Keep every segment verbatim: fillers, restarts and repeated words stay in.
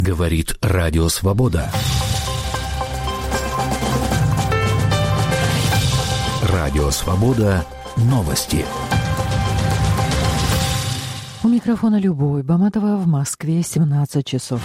Говорит Радио Свобода. Радио Свобода. Новости. У микрофона Любовь Баматова, в Москве семнадцать часов.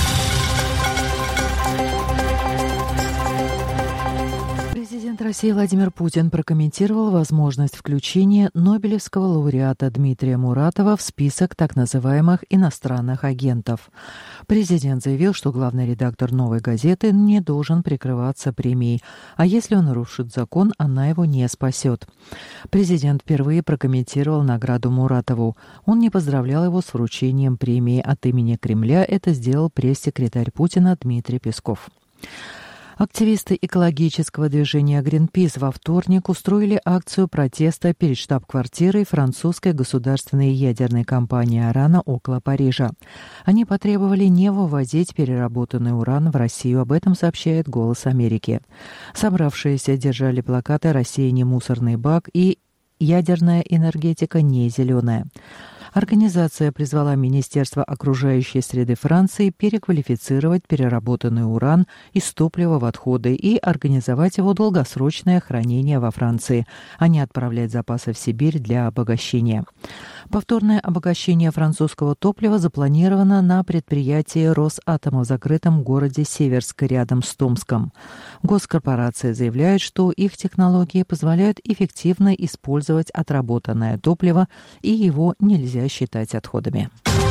Президент России Владимир Путин прокомментировал возможность включения Нобелевского лауреата Дмитрия Муратова в список так называемых иностранных агентов. Президент заявил, что главный редактор «Новой газеты» не должен прикрываться премией, а если он нарушит закон, она его не спасет. Президент впервые прокомментировал награду Муратову. Он не поздравлял его с вручением премии от имени Кремля, это сделал пресс-секретарь Путина Дмитрий Песков. Активисты экологического движения Greenpeace во вторник устроили акцию протеста перед штаб-квартирой французской государственной ядерной компании «Орано» около Парижа. Они потребовали не вывозить переработанный уран в Россию, об этом сообщает «Голос Америки». Собравшиеся держали плакаты «Россия не мусорный бак» и «Ядерная энергетика не зеленая». Организация призвала Министерство окружающей среды Франции переквалифицировать переработанный уран из топлива в отходы и организовать его долгосрочное хранение во Франции, а не отправлять запасы в Сибирь для обогащения. Повторное обогащение французского топлива запланировано на предприятии Росатома в закрытом городе Северск рядом с Томском. Госкорпорации заявляют, что их технологии позволяют эффективно использовать отработанное топливо, и его нельзя считать отходами.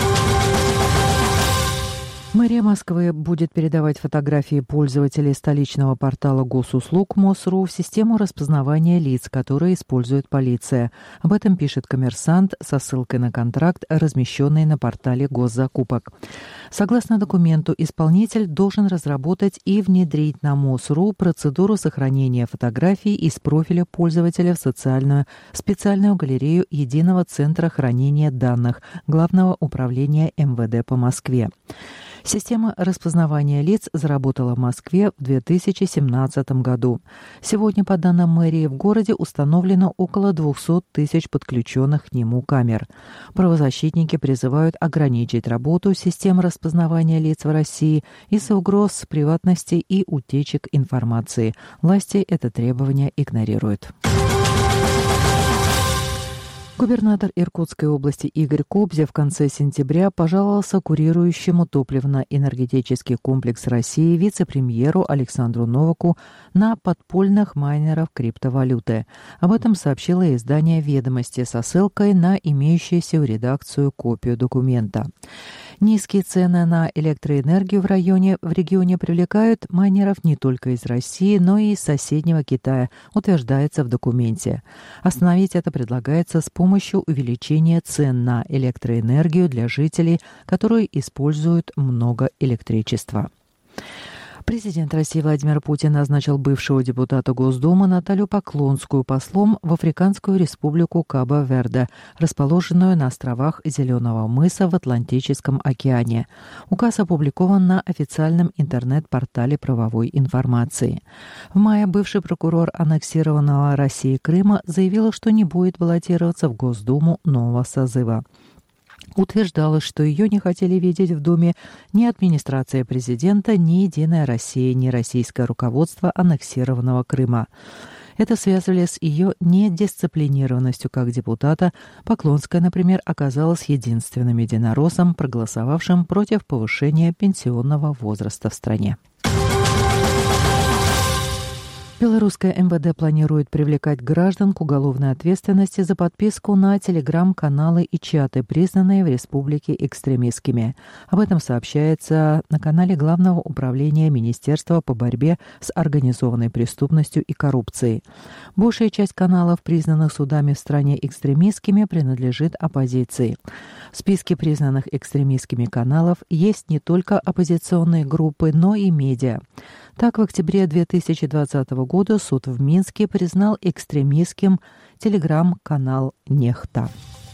Мэрия Москвы будет передавать фотографии пользователей столичного портала госуслуг МОСРУ в систему распознавания лиц, которые использует полиция. Об этом пишет «Коммерсант» со ссылкой на контракт, размещенный на портале госзакупок. Согласно документу, исполнитель должен разработать и внедрить на МОСРУ процедуру сохранения фотографий из профиля пользователя в социальную специальную галерею Единого центра хранения данных Главного управления эм вэ дэ по Москве. Система распознавания лиц заработала в Москве в две тысячи семнадцатом году. Сегодня, по данным мэрии, в городе установлено около двухсот тысяч подключенных к нему камер. Правозащитники призывают ограничить работу систем распознавания лиц в России из-за угроз приватности и утечек информации. Власти это требование игнорируют. Губернатор Иркутской области Игорь Кобзев в конце сентября пожаловался курирующему топливно-энергетический комплекс России вице-премьеру Александру Новаку на подпольных майнеров криптовалюты. Об этом сообщило издание «Ведомости» со ссылкой на имеющуюся в редакцию копию документа. Низкие цены на электроэнергию в районе в регионе привлекают майнеров не только из России, но и из соседнего Китая, утверждается в документе. Остановить это предлагается с помощью увеличения цен на электроэнергию для жителей, которые используют много электричества. Президент России Владимир Путин назначил бывшего депутата Госдумы Наталью Поклонскую послом в Африканскую республику Кабо-Верде, расположенную на островах Зеленого мыса в Атлантическом океане. Указ опубликован на официальном интернет-портале правовой информации. В мае бывший прокурор аннексированного Россией Крыма заявила, что не будет баллотироваться в Госдуму нового созыва. Утверждалось, что ее не хотели видеть в Думе ни администрация президента, ни «Единая Россия», ни российское руководство аннексированного Крыма. Это связывали с ее недисциплинированностью как депутата. Поклонская, например, оказалась единственным единороссом, проголосовавшим против повышения пенсионного возраста в стране. Белорусское эм вэ дэ планирует привлекать граждан к уголовной ответственности за подписку на телеграм-каналы и чаты, признанные в республике экстремистскими. Об этом сообщается на канале Главного управления Министерства по борьбе с организованной преступностью и коррупцией. Большая часть каналов, признанных судами в стране экстремистскими, принадлежит оппозиции. В списке признанных экстремистскими каналов есть не только оппозиционные группы, но и медиа. Так, в октябре две тысячи двадцатого года суд в Минске признал экстремистским телеграм-канал «Нехта».